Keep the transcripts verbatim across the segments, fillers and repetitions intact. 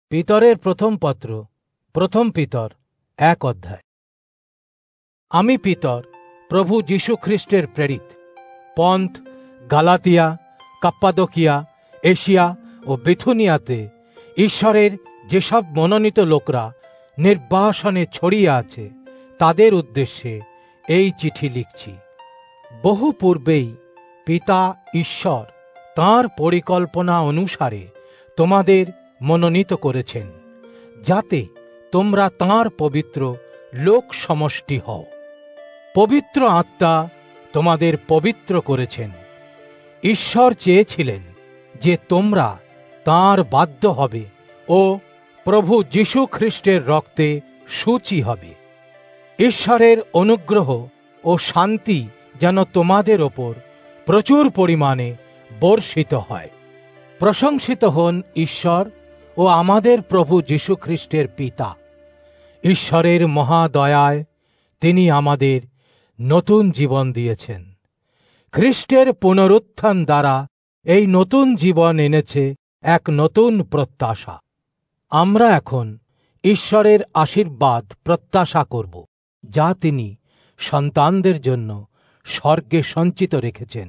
পিতরের প্রথম পত্র, প্রথম পিতর এক অধ্যায়। আমি পিতর, প্রভু যীশু খ্রিস্টের প্রেরিত, পন্থ, গালাতিয়া, কাপ্পাদোকিয়া, এশিয়া ও বিথুনিয়াতে ঈশ্বরের যেসব মনোনীত লোকরা নির্বাসনে ছড়িয়ে আছে তাদের উদ্দেশ্যে এই চিঠি লিখছি। বহু পূর্বেই পিতা ঈশ্বর তাঁর পরিকল্পনা অনুসারে তোমাদের মনোনীত করেছেন, যাতে তোমরা তাঁর পবিত্র লোক সমষ্টি হও। পবিত্র আত্মা তোমাদের পবিত্র করেছেন। ঈশ্বর চেয়েছিলেন যে তোমরা তাঁর বাধ্য হবে ও প্রভু যীশু খ্রিস্টের রক্তে সূচি হবে। ঈশ্বরের অনুগ্রহ ও শান্তি যেন তোমাদের ওপর প্রচুর পরিমাণে বর্ষিত হয়। প্রশংসিত হন ঈশ্বর ও আমাদের প্রভু যীশু খ্রিস্টের পিতা। ঈশ্বরের মহাদয়ায় তিনি আমাদের নতুন জীবন দিয়েছেন। খ্রিস্টের পুনরুত্থান দ্বারা এই নতুন জীবন এনেছে এক নতুন প্রত্যাশা। আমরা এখন ঈশ্বরের আশীর্বাদ প্রত্যাশা করব, যা তিনি সন্তানদের জন্য স্বর্গে সঞ্চিত রেখেছেন,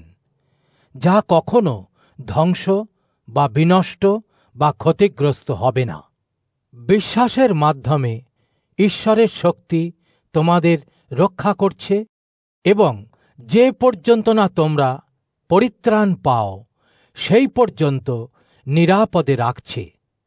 যা কখনো ধ্বংস বা বিনষ্ট বা ক্ষতিগ্রস্ত হবে না। বিশ্বাসের মাধ্যমে ঈশ্বরের শক্তি তোমাদের রক্ষা করছে এবং যে পর্যন্ত না তোমরা পরিত্রাণ পাও সেই পর্যন্ত নিরাপদে রাখছে।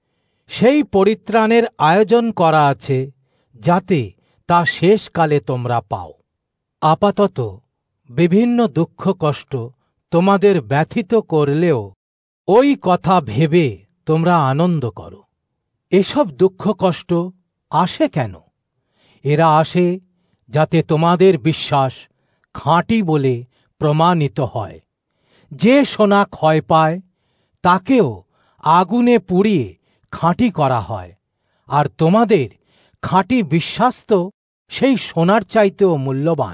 সেই পরিত্রাণের আয়োজন করা আছে যাতে তা শেষকালে তোমরা পাও। আপাতত বিভিন্ন দুঃখ কষ্ট তোমাদের ব্যথিত করলেও ওই কথা ভেবে তোমরা আনন্দ করো। এসব দুঃখ কষ্ট আসে কেন? এরা আসে যাতে তোমাদের বিশ্বাস খাঁটি বলে প্রমাণিত হয়। যে সোনা ক্ষয় পায় তাকেও আগুনে পুড়িয়ে খাঁটি করা হয়, আর তোমাদের খাঁটি বিশ্বাস তো সেই সোনার চাইতেও মূল্যবান।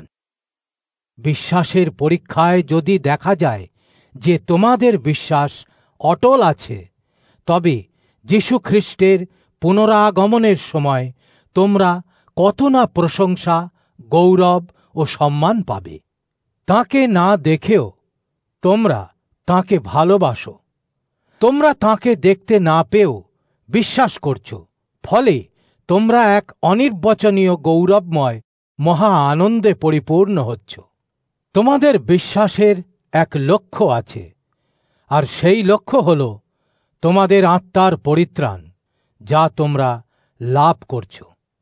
বিশ্বাসের পরীক্ষায় যদি দেখা যায় যে তোমাদের বিশ্বাস অটল আছে, তবে যীশু খ্রিস্টের পুনরাগমনের সময় তোমরা কত না প্রশংসা, গৌরব ও সম্মান পাবে। তাঁকে না দেখেও তোমরা তাঁকে ভালোবাসো। তোমরা তাঁকে দেখতে না পেয়েও বিশ্বাস করছো, ফলে তোমরা এক অনির্বচনীয় গৌরবময় মহা আনন্দে পরিপূর্ণ হচ্ছ। তোমাদের বিশ্বাসের এক লক্ষ্য আছে, আর সেই লক্ষ্য হল তোমাদের আত্মার পরিত্রাণ, যা তোমরা লাভ করছ।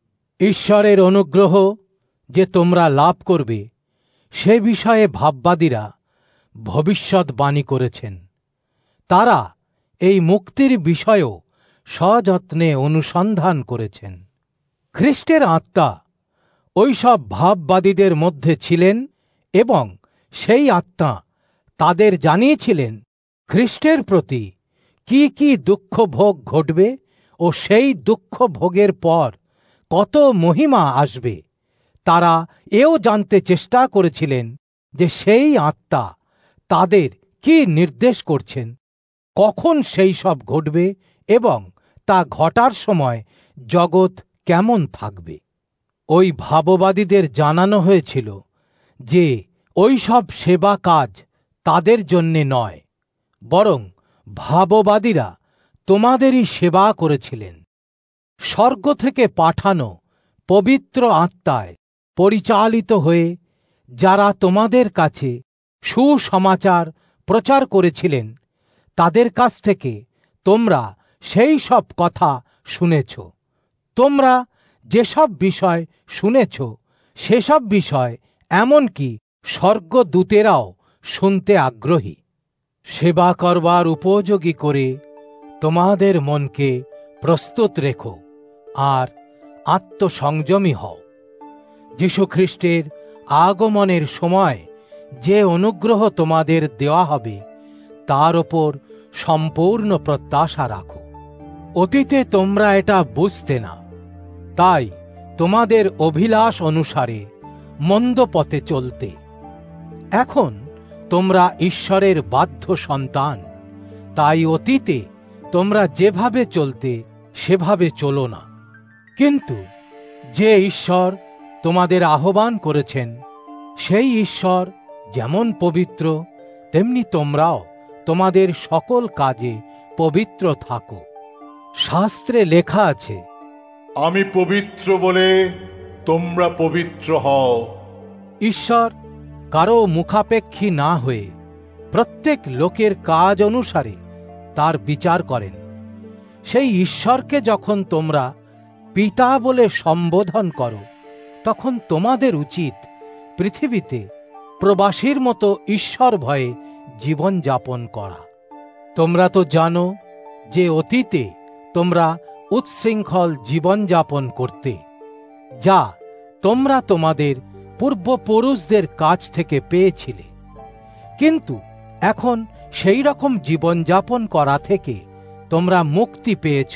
ঈশ্বরের অনুগ্রহ যে তোমরা লাভ করবে সে বিষয়ে ভাববাদীরা ভবিষ্যৎবাণী করেছেন। তারা এই মুক্তির বিষয়েও সযত্নে অনুসন্ধান করেছেন। খ্রিস্টের আত্মা ওইসব ভাববাদীদের মধ্যে ছিলেন এবং সেই আত্মা তাদের জানিয়েছিলেন খ্রিস্টের প্রতি কি কি দুঃখ ভোগ ঘটবে ও সেই দুঃখ ভোগের পর কত মহিমা আসবে। তারা এও জানতে চেষ্টা করেছিলেন যে সেই আত্মা তাদের কি নির্দেশ করছেন, কখন সেই সব ঘটবে এবং তা ঘটার সময় জগৎ কেমন থাকবে। ওই ভাববাদীদের জানানো হয়েছিল যে ওই সব সেবা কাজ তাদের জন্যে নয়, বরং ভাববাদীরা তোমাদেরই সেবা করেছিলেন। স্বর্গ থেকে পাঠানো পবিত্র আত্মায় পরিচালিত হয়ে যারা তোমাদের কাছে সুসমাচার প্রচার করেছিলেন, তাদের কাছ থেকে তোমরা সেই সব কথা শুনেছ। তোমরা যেসব বিষয় শুনেছ সেসব বিষয় এমনকি স্বর্গদূতেরাও শুনতে আগ্রহী। সেবা করবার উপযোগী করে তোমাদের মনকে প্রস্তুত রেখো আর আত্মসংযমী হও। যীশু খ্রিস্টের আগমনের সময় যে অনুগ্রহ তোমাদের দেওয়া হবে তার ওপর সম্পূর্ণ প্রত্যাশা রাখো। অতীতে তোমরা এটা বুঝতে না, তাই তোমাদের অভিলাষ অনুসারে মন্দ পথে চলতে। এখন তোমরা ঈশ্বরের বাধ্য সন্তান, তাই অতীতে তোমরা যেভাবে চলতে সেভাবে চলো না। কিন্তু যে ঈশ্বর তোমাদের আহ্বান করেছেন, সেই ঈশ্বর যেমন পবিত্র, তেমনি তোমরাও তোমাদের সকল কাজে পবিত্র থাকো। শাস্ত্রে লেখা আছে, আমি পবিত্র বলে তোমরা পবিত্র হও। ঈশ্বর কারো মুখাপেক্ষী না হয়ে প্রত্যেক লোকের কাজ অনুসারে তার বিচার করেন। সেই ঈশ্বরকে যখন তোমরা পিতা বলে সম্বোধন করো, তখন তোমাদের উচিত পৃথিবীতে প্রবাসীর মতো ঈশ্বর ভয়ে জীবন যাপন করা। তোমরা তো জানো যে অতীতে তোমরা উচ্ছৃঙ্খল জীবন যাপন করতে, যা তোমরা তোমাদের পূর্বপুরুষদের কাছ থেকে পেয়েছিলে। কিন্তু এখন সেই রকম জীবন যাপন করা থেকে তোমরা মুক্তি পেয়েছ।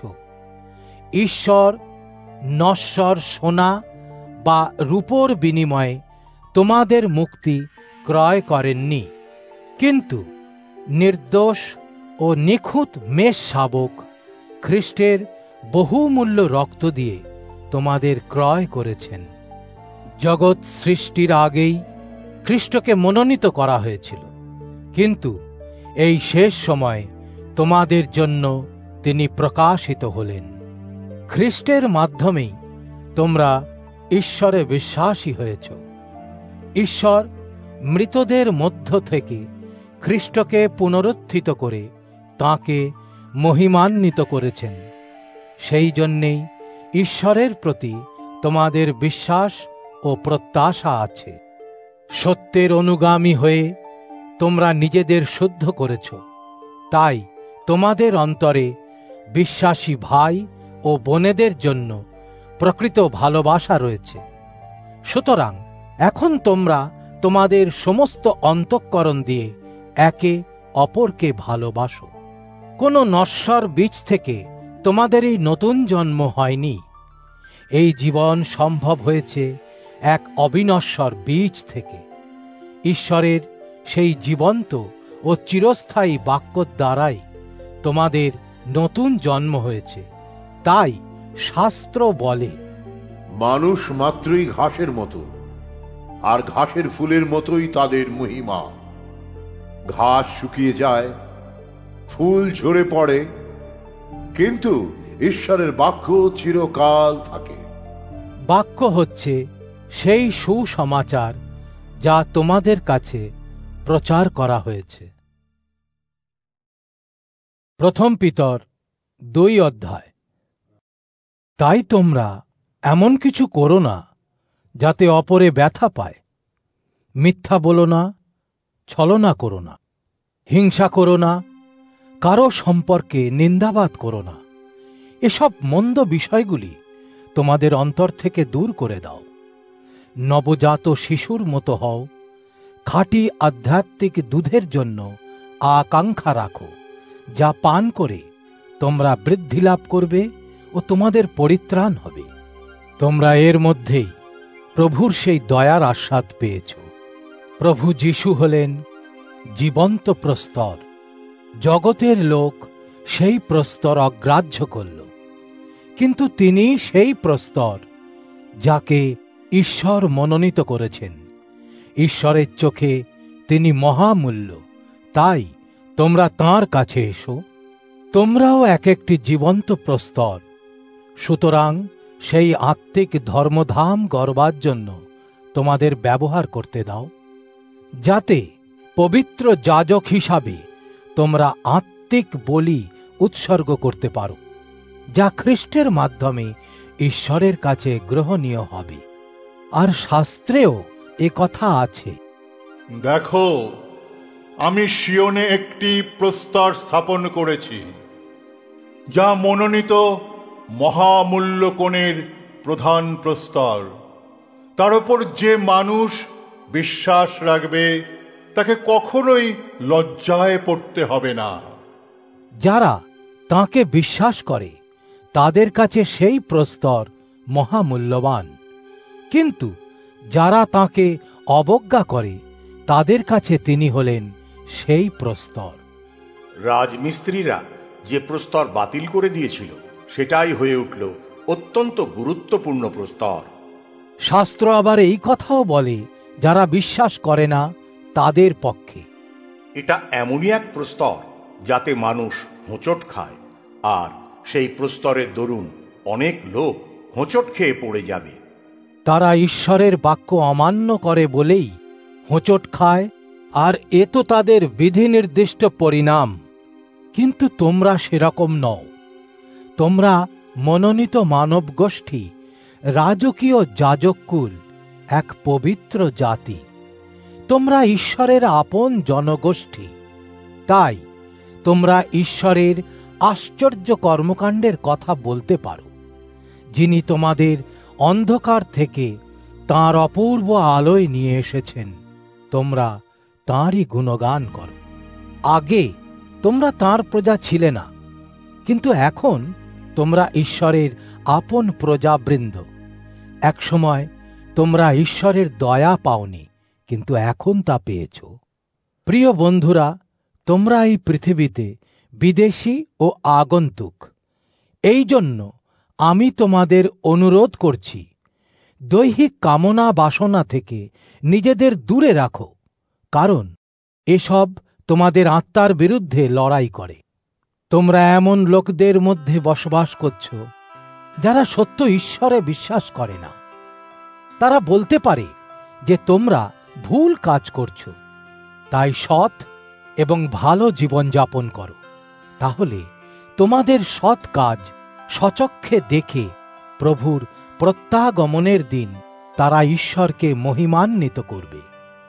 ঈশ্বর নশ্বর সোনা বা রূপোর বিনিময়ে তোমাদের মুক্তি ক্রয় করেননি, কিন্তু নির্দোষ ও নিখুঁত মেষ শাবক খ্রিস্টের বহুমূল্য রক্ত দিয়ে তোমাদের ক্রয় করেছেন। জগৎ সৃষ্টির আগেই খ্রিস্টকে মনোনীত করা হয়েছিল, কিন্তু এই শেষ সময় তোমাদের জন্য তিনি প্রকাশিত হলেন। খ্রিস্টের মাধ্যমেই তোমরা ঈশ্বরে বিশ্বাসী হয়েছ। ঈশ্বর মৃতদের মধ্য থেকে খ্রিস্টকে পুনরুত্থিত করে তাঁকে মহিমান্বিত করেছেন। সেই জন্যেই ঈশ্বরের প্রতি তোমাদের বিশ্বাস ও প্রত্যাশা আছে। সত্যের অনুগামী হয়ে তোমরা নিজেদের শুদ্ধ করেছ, তাই তোমাদের অন্তরে বিশ্বাসী ভাই ও বোনেদের জন্য প্রকৃত ভালোবাসা রয়েছে। সুতরাং এখন তোমরা তোমাদের সমস্ত অন্তঃকরণ দিয়ে একে অপরকে ভালোবাসো। কোনো নশ্বর বীজ থেকে তোমাদের এই নতুন জন্ম হয়নি। এই জীবন সম্ভব হয়েছে এক অবিনশ্বর বীজ থেকে। ঈশ্বরের সেই জীবন্ত ও চিরস্থায়ী বাক্য দ্বারাই তোমাদের নতুন জন্ম হয়েছে। তাই শাস্ত্র বলে, মানুষ মাত্রই ঘাসের মতো, আর ঘাসের ফুলের মতোই তাদের মহিমা। ঘাস শুকিয়ে যায়, ফুল ঝরে পড়ে, কিন্তু ঈশ্বরের বাক্য চিরকাল থাকে। বাক্য হচ্ছে সেই সুসমাচার যা তোমাদের কাছে প্রচার করা হয়েছে। প্রথম পিতর দুই অধ্যায়। তাই তোমরা এমন কিছু করো না যাতে অপরে ব্যথা পায়। মিথ্যা বলো না, ছলনা করো না, হিংসা করো না, কারো সম্পর্কে নিন্দাবাদ করো না। এসব মন্দ বিষয়গুলি তোমাদের অন্তর থেকে দূর করে দাও। নবজাত শিশুর মতো হও, খাঁটি আধ্যাত্মিক দুধের জন্য আকাঙ্ক্ষা রাখো, যা পান করে তোমরা বৃদ্ধি লাভ করবে ও তোমাদের পরিত্রাণ হবে। তোমরা এর মধ্যেই প্রভুর সেই দয়ার আস্বাদ পেয়েছ। প্রভু যীশু হলেন জীবন্ত প্রস্তর। জগতের লোক সেই প্রস্তর অগ্রাহ্য করল, কিন্তু তিনি সেই প্রস্তর যাকে ঈশ্বর মনোনীত করেছেন। ঈশ্বরের চোখে তিনি মহামূল্য, তাই তোমরা তাঁর কাছে এসো। তোমরাও এক একটি জীবন্ত প্রস্তর। সুতরাং সেই আত্মিক ধর্মধাম গড়বার জন্য তোমাদের ব্যবহার করতে দাও, যাতে পবিত্র যাজক হিসাবে তোমরা আত্মিক বলি উৎসর্গ করতে পারো, যা খ্রিস্টের মাধ্যমে ঈশ্বরের কাছে গ্রহণীয় হবে। আর শাস্ত্রেও এ কথা আছে, দেখো, আমি সিয়নে একটি প্রস্তর স্থাপন করেছি, যা মনোনীত মহামূল্য কোণের প্রধান প্রস্তর। তার উপর যে মানুষ বিশ্বাস রাখবে তাকে কখনোই লজ্জায় পড়তে হবে না। যারা তাঁকে বিশ্বাস করে তাদের কাছে সেই প্রস্তর মহামূল্যবান, কিন্তু যারা তাঁকে অবজ্ঞা করে তাদের কাছে তিনি হলেন সেই প্রস্তর। রাজমিস্ত্রিরা যে প্রস্তর বাতিল করে দিয়েছিল, সেটাই হয়ে উঠল অত্যন্ত গুরুত্বপূর্ণ প্রস্তর। শাস্ত্র আবার এই কথাও বলে, যারা বিশ্বাস করে না তাদের পক্ষে। এটা এমনই এক প্রস্তর যাতে মানুষ হোঁচট খায়, আর সেই প্রস্তরের দরুন অনেক লোক হোঁচট খেয়ে পড়ে যাবে। তারা ঈশ্বরের বাক্য অমান্য করে বলেই হোঁচট খায়, আর এ তো তাদের বিধি নির্দিষ্ট পরিণাম। কিন্তু তোমরা সেরকম নও। তোমরা মনোনীত মানব গোষ্ঠী, রাজকীয় যাজককুল, এক পবিত্র জাতি। তোমরা ঈশ্বরের আপন জনগোষ্ঠী। তাই তোমরা ঈশ্বরের আশ্চর্য কর্মকাণ্ডের কথা বলতে পারো, যিনি তোমাদের অন্ধকার থেকে তাঁর অপূর্ব আলোয় নিয়ে এসেছেন। তোমরা তাঁরই গুণগান করো। আগে তোমরা তাঁর প্রজা ছিলে না, কিন্তু এখন তোমরা ঈশ্বরের আপন প্রজাবৃন্দ। একসময় তোমরা ঈশ্বরের দয়া পাওনি, কিন্তু এখন তা পেয়েছ। প্রিয় বন্ধুরা, তোমরা এই পৃথিবীতে বিদেশী ও আগন্তুক। এই জন্য আমি তোমাদের অনুরোধ করছি, দৈহিক কামনা বাসনা থেকে নিজেদের দূরে রাখো, কারণ এসব তোমাদের আত্মার বিরুদ্ধে লড়াই করে। তোমরা এমন লোকদের মধ্যে বসবাস করছ যারা সত্য ঈশ্বরে বিশ্বাস করে না। তারা বলতে পারে যে তোমরা ভুল কাজ করছো, তাই সৎ এবং ভালো জীবনযাপন করো। তাহলে তোমাদের সৎ কাজ সচক্ষে দেখে প্রভুর প্রত্যাগমনের দিন তারা ঈশ্বরকে মহিমান্বিত করবে।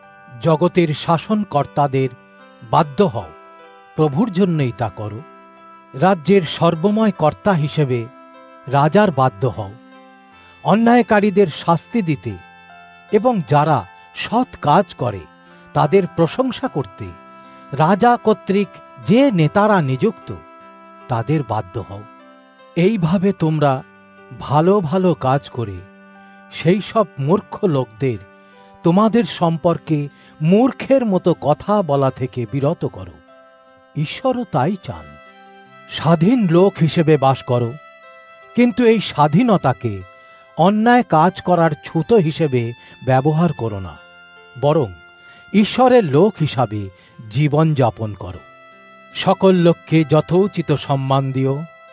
জগতের শাসনকর্তাদের বাধ্য হও, প্রভুর জন্যই তা করো। রাজ্যের সর্বময় কর্তা হিসেবে রাজার বাধ্য হও, অন্যায়কারীদের শাস্তি দিতে এবং যারা সৎ কাজ করে তাদের প্রশংসা করতে রাজা কর্তৃক যে নেতারা নিযুক্ত তাদের বাধ্য হও। এইভাবে তোমরা ভালো ভালো কাজ করে সেই সব মূর্খ লোকদের তোমাদের সম্পর্কে মূর্খের মতো কথা বলা থেকে বিরত করো। ঈশ্বরও তাই চান। স্বাধীন লোক হিসেবে বাস করো, কিন্তু এই স্বাধীনতাকে অন্যায় কাজ করার ছুতো হিসেবে ব্যবহার করো না, বরং ঈশ্বরের লোক হিসাবে জীবন যাপন করো। সকল লোককে যথোচিত সম্মান দিও।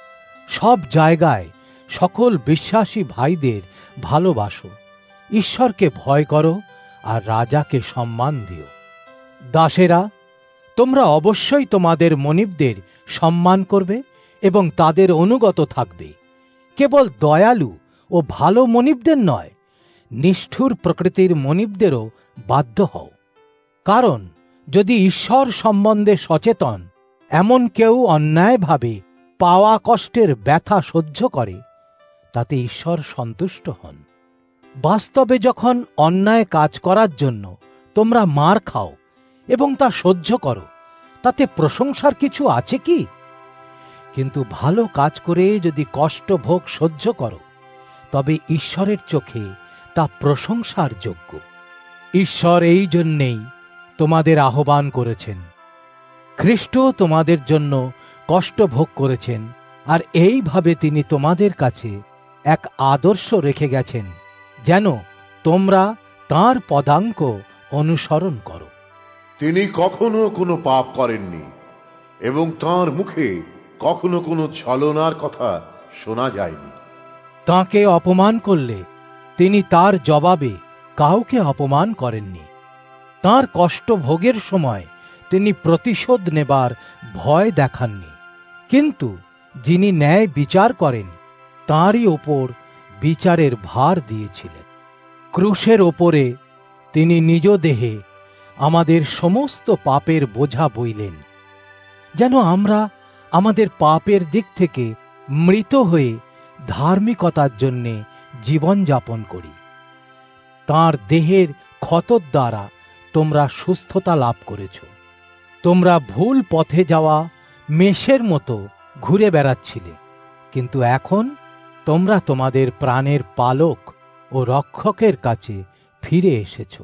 সব জায়গায় সকল বিশ্বাসী ভাইদের ভালোবাসো। ঈশ্বরকে ভয় করো আর রাজাকে সম্মান দিও। দাসেরা, তোমরা অবশ্যই তোমাদের মনিবদের সম্মান করবে এবং তাদের অনুগত থাকবে। কেবল দয়ালু ও ভালো মনিবদের নয়, নিষ্ঠুর প্রকৃতির মনিবদেরও বাধ্য হও। কারণ যদি ঈশ্বর সম্বন্ধে সচেতন এমন কেউ অন্যায়ভাবে পাওয়া কষ্টের ব্যথা সহ্য করে, তাতে ঈশ্বর সন্তুষ্ট হন। বাস্তবে যখন অন্যায় কাজ করার জন্য তোমরা মার খাও এবং তা সহ্য করো, তাতে প্রশংসার কিছু আছে কি? কিন্তু ভালো কাজ করে যদি কষ্ট ভোগ সহ্য করো, তবে ঈশ্বরের চোখে তা প্রশংসার যোগ্য। ঈশ্বর এই জন্যেই তোমাদের আহ্বান করেছেন। খ্রিস্ট তোমাদের জন্য কষ্ট ভোগ করেছেন, আর এইভাবে তিনি তোমাদের কাছে এক আদর্শ রেখে গেছেন, যেন তোমরা তাঁর পদাঙ্ক অনুসরণ করো। তিনি কখনো কোনো পাপ করেননি এবং তাঁর মুখে কখনো কোনো ছলনার কথা শোনা যায়নি। তাঁকে অপমান করলে তিনি তার জবাবে কাউকে অপমান করেননি। তাঁর কষ্ট ভোগের সময় তিনি প্রতিশোধ নেবার ভয় দেখাননি, কিন্তু যিনি ন্যায় বিচার করেন তাঁরই ওপর বিচারের ভার দিয়েছিলেন। ক্রুশের ওপরে তিনি নিজ দেহে আমাদের সমস্ত পাপের বোঝা বইলেন, যেন আমরা আমাদের পাপের দিক থেকে মৃত হয়ে ধার্মিকতার জন্যে জীবনযাপন করি। তাঁর দেহের ক্ষতর দ্বারা তোমরা সুস্থতা লাভ করেছ। তোমরা ভুল পথে যাওয়া মেষের মতো ঘুরে বেড়াচ্ছিলে, কিন্তু এখন তোমরা তোমাদের প্রাণের পালক ও রক্ষকের কাছে ফিরে এসেছ।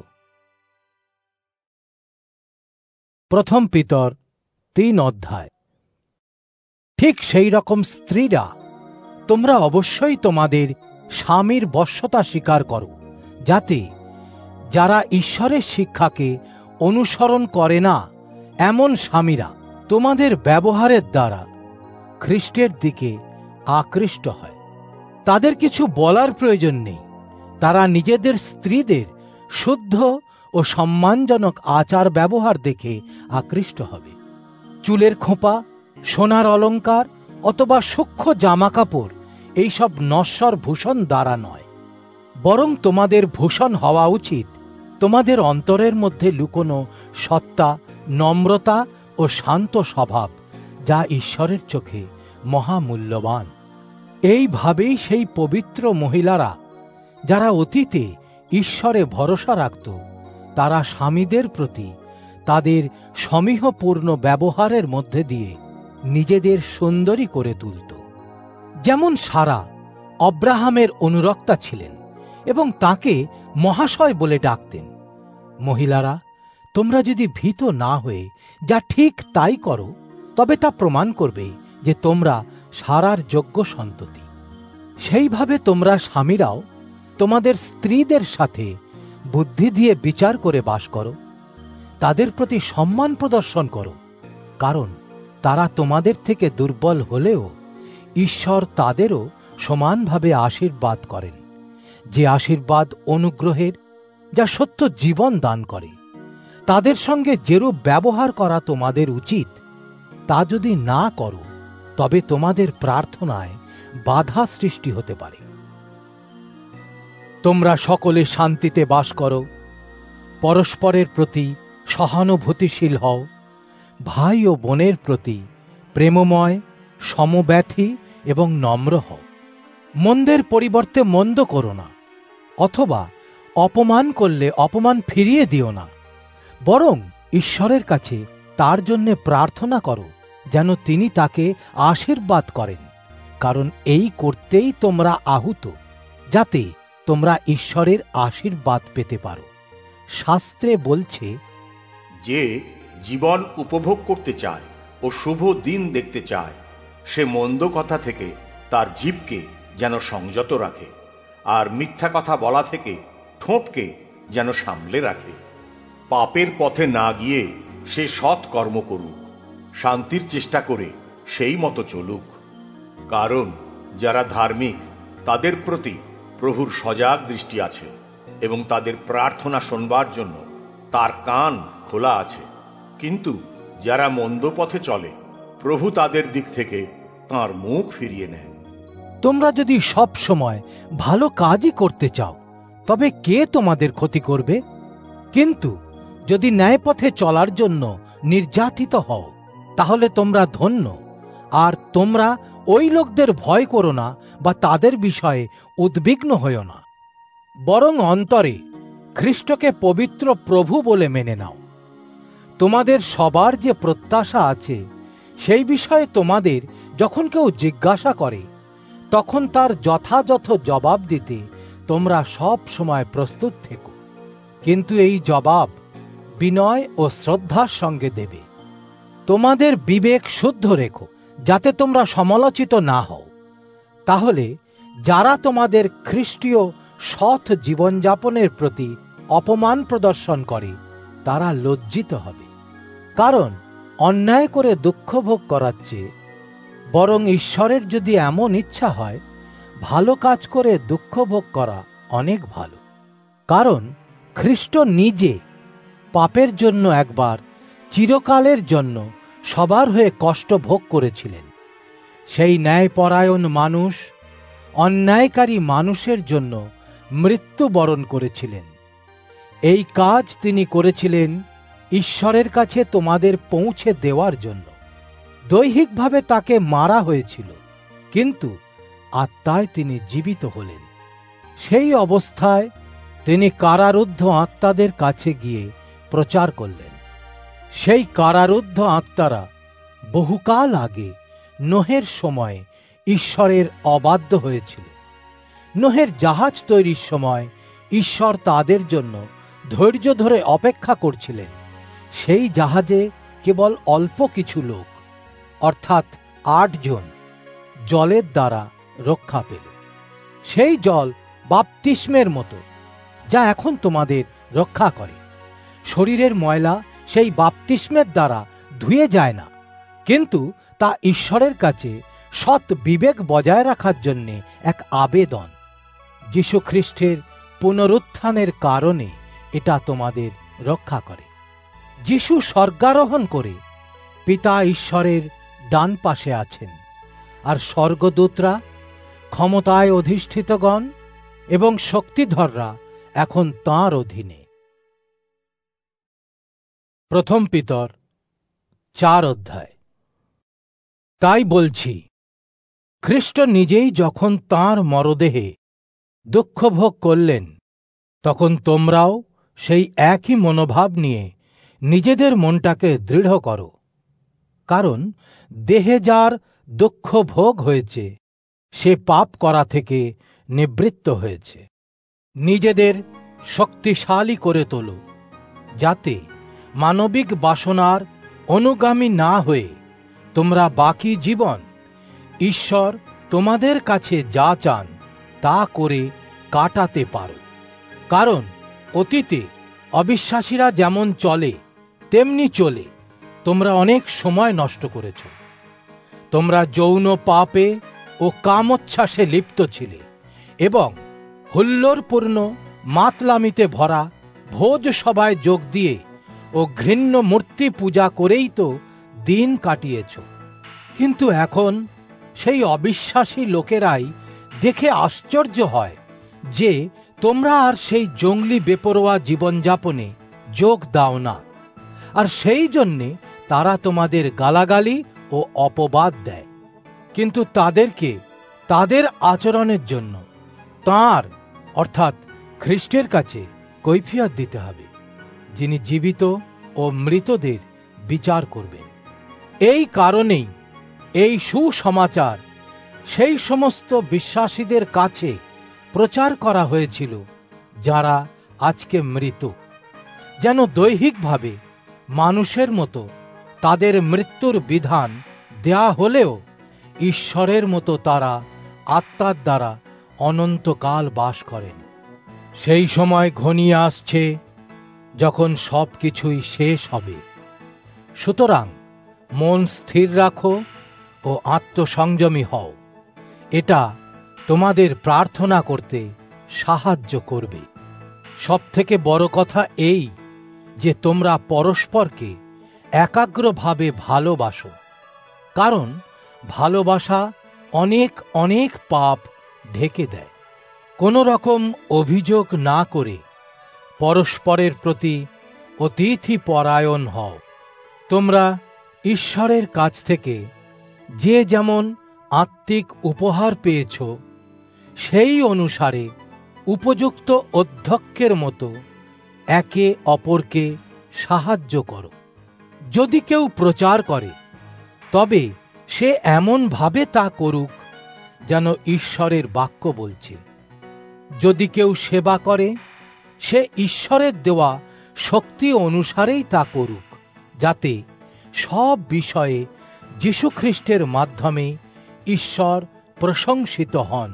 প্রথম পিতর তিন অধ্যায়। ঠিক সেই রকম স্ত্রীরা তোমরা অবশ্যই তোমাদের স্বামীর বশ্যতা স্বীকার করো, যাতে যারা ঈশ্বরের শিক্ষাকে অনুসরণ করে না এমন স্বামীরা তোমাদের ব্যবহারের দ্বারা খ্রিস্টের দিকে আকৃষ্ট হয়। তাদের কিছু বলার প্রয়োজন নেই, তারা নিজেদের স্ত্রীদের শুদ্ধ ও সম্মানজনক আচার ব্যবহার দেখে আকৃষ্ট হবে। চুলের খোঁপা, সোনার অলঙ্কার অথবা সূক্ষ্ম জামাকাপড় এইসব নশ্বর ভূষণ দ্বারা নয়, বরং তোমাদের ভূষণ হওয়া উচিত তোমাদের অন্তরের মধ্যে লুকোনো সত্তা, নম্রতা ও শান্ত স্বভাব, যা ঈশ্বরের চোখে মহামূল্যবান। এইভাবেই সেই পবিত্র মহিলারা যারা অতীতে ঈশ্বরে ভরসা রাখত, তারা স্বামীদের প্রতি তাদের সমীহপূর্ণ ব্যবহারের মধ্যে দিয়ে নিজেদের সুন্দরী করে তুলত। যেমন সারা অব্রাহামের অনুরক্তা ছিলেন এবং তাকে মহাশয় বলে ডাকতেন। মহিলারা, তোমরা যদি ভীত না হয়ে যা ঠিক তাই করো, তবে তা প্রমাণ করবে যে তোমরা সারার যোগ্য সন্ততি। সেইভাবে তোমরা স্বামীরাও তোমাদের স্ত্রীদের সাথে বুদ্ধি দিয়ে বিচার করে বাস করো, তাদের প্রতি সম্মান প্রদর্শন করো, কারণ তারা তোমাদের থেকে দুর্বল হলেও ঈশ্বর তাদেরও সমানভাবে আশীর্বাদ করেন, যে আশীর্বাদ অনুগ্রহের, যা সত্য জীবন দান করে। তাদের সঙ্গে যেরূপ ব্যবহার করা তোমাদের উচিত, তা যদি না করো, তবে তোমাদের প্রার্থনায় বাধা সৃষ্টি হতে পারে। তোমরা সকলে শান্তিতে বাস করো, পরস্পরের প্রতি সহানুভূতিশীল হও, ভাই ও বোনের প্রতি প্রেমময়, সমব্যথী এবং নম্র হও। মন্দের পরিবর্তে মন্দ করো না, অথবা অপমান করলে অপমান ফিরিয়ে দিও না, বরং ঈশ্বরের কাছে তার জন্যে প্রার্থনা করো, যেন তিনি তাকে আশীর্বাদ করেন, কারণ এই করতেই তোমরা আহুত, যাতে তোমরা ঈশ্বরের আশীর্বাদ পেতে পারো। শাস্ত্রে বলছে, যে জীবন উপভোগ করতে চায় ও শুভ দিন দেখতে চায়, সে মন্দ কথা থেকে তার জিভকে যেন সংযত রাখে, আর মিথ্যা কথা বলা থেকে ঠোঁটকে যেন সামলে রাখে। পাপের পথে না গিয়ে সে সৎ কর্ম করুক, শান্তির চেষ্টা করে সেই মতো চলুক, কারণ যারা ধার্মিক তাদের প্রতি প্রভুর সজাগ দৃষ্টি আছে এবং তাদের প্রার্থনা শোনবার জন্য তার কান খোলা আছে। কিন্তু যারা মন্দ পথে চলে, প্রভু তাদের দিক থেকে তাঁর মুখ ফিরিয়ে নেন। তোমরা যদি সব সময় ভালো কাজই করতে চাও, তবে কে তোমাদের ক্ষতি করবে? কিন্তু যদি ন্যায় পথে চলার জন্য নির্যাতিত হও, তাহলে তোমরা ধন্য। আর তোমরা ওই লোকদের ভয় করো না বা তাদের বিষয়ে উদ্বিগ্ন হইও না, বরং অন্তরে খ্রিস্টকে পবিত্র প্রভু বলে মেনে নাও। তোমাদের সবার যে প্রত্যাশা আছে, সেই বিষয়ে তোমাদের যখন কেউ জিজ্ঞাসা করে, তখন তার যথাযথ জবাব দিতে তোমরা সব সময় প্রস্তুত থেকো, কিন্তু এই জবাব বিনয় ও শ্রদ্ধার সঙ্গে দেবে। তোমাদের বিবেক শুদ্ধ রেখো, যাতে তোমরা সমালোচিত না হও। তাহলে যারা তোমাদের খ্রিস্টীয় সৎ জীবনযাপনের প্রতি অপমান প্রদর্শন করে, তারা লজ্জিত হবে। কারণ অন্যায় করে দুঃখ ভোগ করার চেয়ে বরং ঈশ্বরের যদি এমন ইচ্ছা হয়, ভালো কাজ করে দুঃখ ভোগ করা অনেক ভালো। কারণ খ্রিস্ট নিজে পাপের জন্য একবার চিরকালের জন্য সবার হয়ে কষ্ট ভোগ করেছিলেন। সেই ন্যায়পরায়ণ মানুষ অন্যায়কারী মানুষের জন্য মৃত্যুবরণ করেছিলেন। এই কাজ তিনি করেছিলেন ঈশ্বরের কাছে তোমাদের পৌঁছে দেওয়ার জন্য। দৈহিকভাবে তাকে মারা হয়েছিল, কিন্তু আত্মায় তিনি জীবিত হলেন। সেই অবস্থায় তিনি কারারুদ্ধ আত্মাদের কাছে গিয়ে প্রচার করলেন। সেই কারারুদ্ধ আত্মারা বহুকাল আগে নোহের সময় ঈশ্বরের অবাধ্য হয়েছিল। নোহের জাহাজ তৈরির সময় ঈশ্বর তাদের জন্য ধৈর্য ধরে অপেক্ষা করছিলেন। সেই জাহাজে কেবল অল্প কিছু লোক, অর্থাৎ আট জন, জলের দ্বারা রক্ষা পেল। সেই জল বাপ্তিস্মের মতো, যা এখন তোমাদের রক্ষা করে। শরীরের ময়লা সেই বাপ্তিস্মের দ্বারা ধুয়ে যায় না, কিন্তু তা ঈশ্বরের কাছে সৎ বিবেক বজায় রাখার জন্যে এক আবেদন। যীশু খ্রিস্টের পুনরুত্থানের কারণে এটা তোমাদের রক্ষা করে। যীশু স্বর্গারোহণ করে পিতা ঈশ্বরের ডান পাশে আছেন, আর স্বর্গদূতরা, ক্ষমতায় অধিষ্ঠিতগণ এবং শক্তিধররা এখন তাঁর অধীনে। প্রথম পিতর চার অধ্যায়। তাই বলছি, খ্রিস্ট নিজেই যখন তাঁর মরদেহে দুঃখ ভোগ করলেন, তখন তোমরাও সেই একই মনোভাব নিয়ে নিজেদের মনটাকে দৃঢ় করো। কারণ দেহে যার দুঃখ ভোগ হয়েছে, সে পাপ করা থেকে নিবৃত্ত হয়েছে। নিজেদের শক্তিশালী করে তোলো, যাতে মানবিক বাসনার অনুগামী না হয়ে তোমরা বাকি জীবন ঈশ্বর তোমাদের কাছে যা চান তা করে কাটাতে পারো। কারণ অতীতে অবিশ্বাসীরা যেমন চলে তেমনি চলে তোমরা অনেক সময় নষ্ট করেছ। তোমরা যৌন পাপে ও কামোচ্ছ্বাসে লিপ্ত ছিলে এবং হুল্লোড়পূর্ণ মাতলামিতে ভরা ভোজ সভায় যোগ দিয়ে ও ঘৃণ্য মূর্তি পূজা করেই তো দিন কাটিয়েছ। কিন্তু এখন সেই অবিশ্বাসী লোকেরাই দেখে আশ্চর্য হয় যে তোমরা আর সেই জঙ্গলি বেপরোয়া জীবনযাপনে যোগ দাও না, আর সেই জন্যে তারা তোমাদের গালাগালি ও অপবাদ দেয়। কিন্তু তাদেরকে তাদের আচরণের জন্য তাঁর অর্থাৎ খ্রিস্টের কাছে কৈফিয়ত দিতে হবে, যিনি জীবিত ও মৃতদের বিচার করবেন। এই কারণেই এই সুসমাচার সেই সমস্ত বিশ্বাসীদের কাছে প্রচার করা হয়েছিল যারা আজকে মৃত, যেন দৈহিকভাবে মানুষের মতো তাদের মৃত্যুর বিধান দেয়া হলেও ঈশ্বরের মতো তারা আত্মার দ্বারা অনন্তকাল বাস করেন। সেই সময় ঘনিয়ে আসছে যখন সব কিছুই শেষ হবে। সুতরাং মন স্থির রাখো ও আত্মসংযমী হও। এটা তোমাদের প্রার্থনা করতে সাহায্য করবে। সবথেকে বড় কথা এই যে তোমরা পরস্পরকে একাগ্রভাবে ভালোবাসো, কারণ ভালোবাসা অনেক অনেক পাপ ঢেকে দেয়। কোনো রকম অভিযোগ না করে পরস্পরের প্রতি অতিথি পরায়ণ হও। তোমরা ঈশ্বরের কাছ থেকে যে যেমন আত্মিক উপহার পেয়েছ, সেই অনুসারে উপযুক্ত অধ্যক্ষের মতো একে অপরকে সাহায্য করো। যদি কেউ প্রচার করে, তবে সে এমনভাবে তা করুক যেন ঈশ্বরের বাক্য বলছে। যদি কেউ সেবা করে, সে ঈশ্বরের দেওয়া শক্তি অনুসারেই তা করুক, যাতে সব বিষয়ে যীশুখ্রিস্টের মাধ্যমে ঈশ্বর প্রশংসিত হন।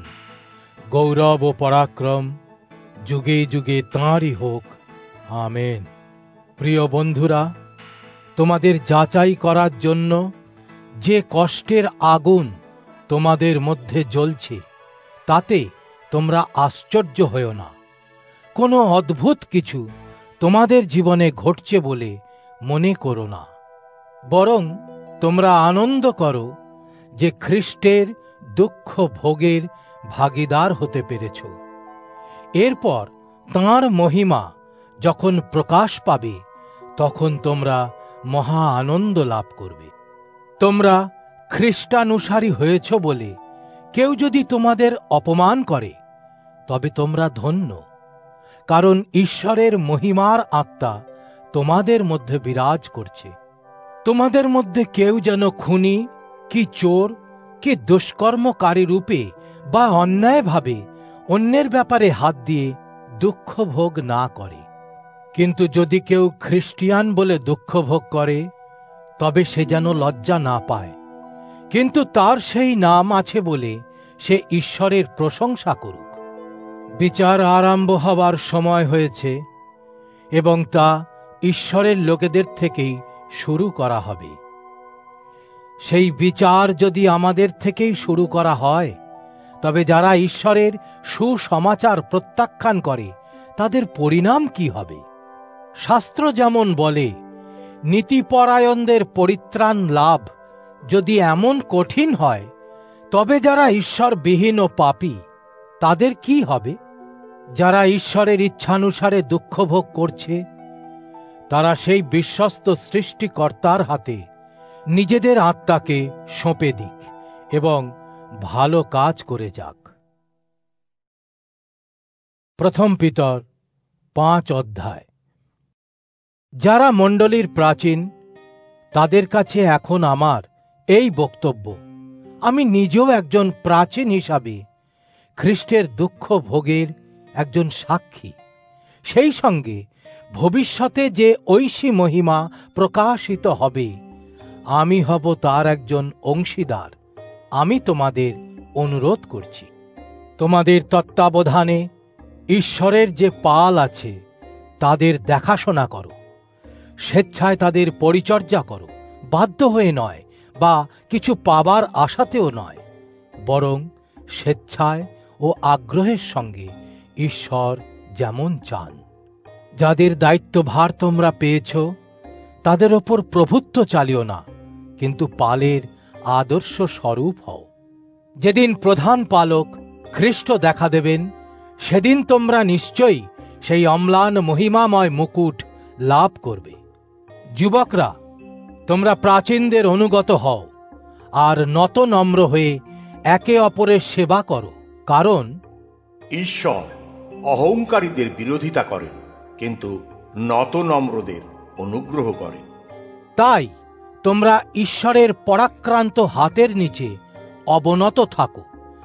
গৌরব ও পরাক্রম যুগে যুগে তাঁরই হোক, আমেন। প্রিয় বন্ধুরা, তোমাদের যাচাই করার জন্য যে কষ্টের আগুন তোমাদের মধ্যে জ্বলছে, তাতে তোমরা আশ্চর্য হও না। কোনো অদ্ভুত কিছু তোমাদের জীবনে ঘটছে বলে মনে করো না, বরং তোমরা আনন্দ করো যে খ্রিস্টের দুঃখ ভোগের ভাগীদার হতে পেরেছ। এরপর তাঁর মহিমা যখন প্রকাশ পাবে, তখন তোমরা মহা আনন্দ লাভ করবে। তোমরা খ্রিস্টানুসারী হয়েছ বলে কেউ যদি তোমাদের অপমান করে, তবে তোমরা ধন্য, কারণ ঈশ্বরের মহিমার আত্মা তোমাদের মধ্যে বিরাজ করছে। তোমাদের মধ্যে কেউ যেন খুনি কি চোর কি দুষ্কর্মকারী রূপে বা অন্যায়ভাবে অন্যের ব্যাপারে হাত দিয়ে দুঃখ ভোগ না করে। কিন্তু যদি কেউ খ্রিস্টিয়ান বলে দুঃখ ভোগ করে, তবে সে যেন লজ্জা না পায়, কিন্তু তার সেই নাম আছে বলে সে ঈশ্বরের প্রশংসা করুক। বিচার আরম্ভ হবার সময় হয়েছে এবং তা ঈশ্বরের লোকেদের থেকেই শুরু করা হবে। সেই বিচার যদি আমাদের থেকেই শুরু করা হয়, তবে যারা ঈশ্বরের সুসমাচার প্রত্যাখ্যান করে তাদের পরিণাম কি হবে? শাস্ত্র যেমন বলে, নীতিপরায়ণদের পরিত্রাণ লাভ যদি এমন কঠিন হয়, তবে যারা ঈশ্বরবিহীন ও পাপী তাদের কি হবে? যারা ঈশ্বরের ইচ্ছানুসারে দুঃখ ভোগ করছে, তারা সেই বিশ্বস্ত সৃষ্টিকর্তার হাতে নিজেদের আত্মাকে সঁপে দিক এবং ভালো কাজ করে যাক। প্রথম পিতর পাঁচ অধ্যায়। যারা মণ্ডলীর প্রাচীন, তাদের কাছে এখন আমার এই বক্তব্য। আমি নিজেও একজন প্রাচীন হিসাবে খ্রিস্টের দুঃখ ভোগের একজন সাক্ষী, সেই সঙ্গে ভবিষ্যতে যে ঐশী মহিমা প্রকাশিত হবে আমি হব তার একজন অংশীদার। আমি তোমাদের অনুরোধ করছি, তোমাদের তত্ত্বাবধানে ঈশ্বরের যে পাল আছে তাদের দেখাশোনা করো, স্বেচ্ছায় তাদের পরিচর্যা করো, বাধ্য হয়ে নয় বা কিছু পাবার আশাতেও নয়, বরং স্বেচ্ছায় ও আগ্রহের সঙ্গে ঈশ্বর যেমন চান। যাদের দায়িত্বভার তোমরা পেয়েছ তাদের ওপর প্রভুত্ব চালিও না, কিন্তু পালের আদর্শ স্বরূপ হও। যেদিন প্রধান পালক খ্রিস্ট দেখা দেবেন, সেদিন তোমরা নিশ্চয়ই সেই অম্লান মহিমাময় মুকুট লাভ করবে। যুবকরা, তোমরা প্রাচীনদের অনুগত হও আর নত নম্র হয়ে একে অপরের সেবা করো, কারণ ঈশ্বর অহংকারীদের বিরোধিতা করেন, কিন্তু নত নম্রদের অনুগ্রহ করেন। তাই তোমরা ঈশ্বরের পরাক্রান্ত হাতের নিচে অবনত থাকো,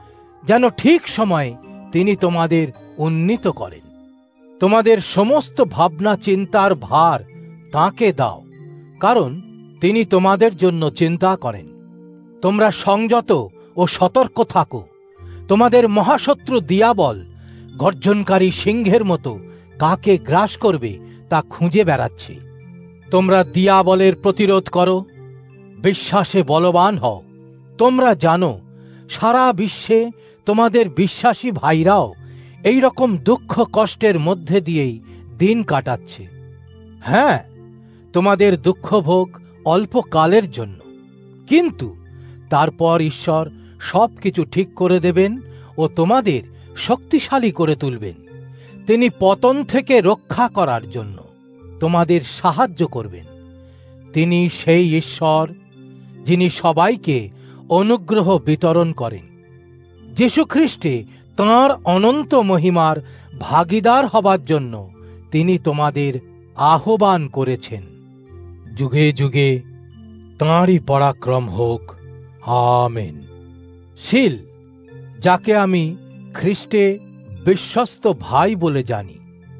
যেন ঠিক সময়ে তিনি তোমাদের উন্নীত করেন। তোমাদের সমস্ত ভাবনা চিন্তার ভার তাঁকে দাও, কারণ তিনি তোমাদের জন্য চিন্তা করেন। তোমরা সংযত ও সতর্ক থাকো। তোমাদের মহাশত্রু দিয়াবল গর্জনকারী সিংহের মতো কাকে গ্রাস করবে তা খুঁজে বেড়াচ্ছে। তোমরা দিয়াবলের প্রতিরোধ করো, বিশ্বাসে বলবান হও। তোমরা জানো সারা বিশ্বে তোমাদের বিশ্বাসী ভাইরাও এই রকম দুঃখ কষ্টের মধ্যে দিয়েই দিন কাটাচ্ছে। হ্যাঁ, তোমাদের দুঃখ ভোগ অল্পকালের জন্য, কিন্তু তারপর ঈশ্বর সব কিছু ঠিক করে দেবেন ও তোমাদের শক্তিশালী করে তুলবেন। তিনি পতন থেকে রক্ষা করার জন্য তোমাদের সাহায্য করবেন। তিনি সেই ঈশ্বর যিনি সবাইকে অনুগ্রহ বিতরণ করেন। যীশু খ্রিস্টে তাঁর অনন্ত মহিমার ভাগীদার হবার জন্য তিনি তোমাদের আহ্বান করেছেন। যুগে যুগে তাঁরই পরাক্রম হোক, আমেন। শিল, যাকে আমি খ্রিস্টে বিশ্বস্ত ভাই বলে জানি,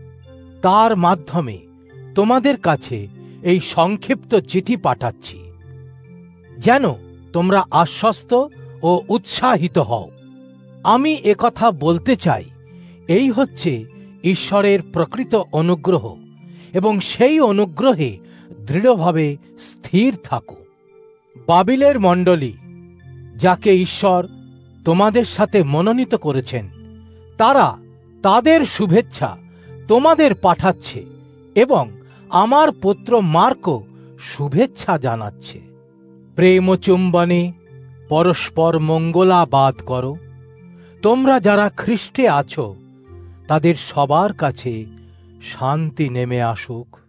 তার মাধ্যমে তোমাদের কাছে এই সংক্ষিপ্ত চিঠি পাঠাচ্ছি, যেন তোমরা আশ্বস্ত ও উৎসাহিত হও। আমি একথা বলতে চাই, এই হচ্ছে ঈশ্বরের প্রকৃত অনুগ্রহ, এবং সেই অনুগ্রহে দৃঢ়ভাবে স্থির থাকো। বাবিলের মণ্ডলী, যাকে ঈশ্বর তোমাদের সাথে মনোনীত করেছেন, তারা তাদের শুভেচ্ছা তোমাদের পাঠাচ্ছে এবং আমার পুত্র মার্কও শুভেচ্ছা জানাচ্ছে। প্রেম ও চুম্বনে পরস্পর মঙ্গলাবাদ করো। তোমরা যারা খ্রিস্টে আছো তাদের সবার কাছে শান্তি নেমে আসুক।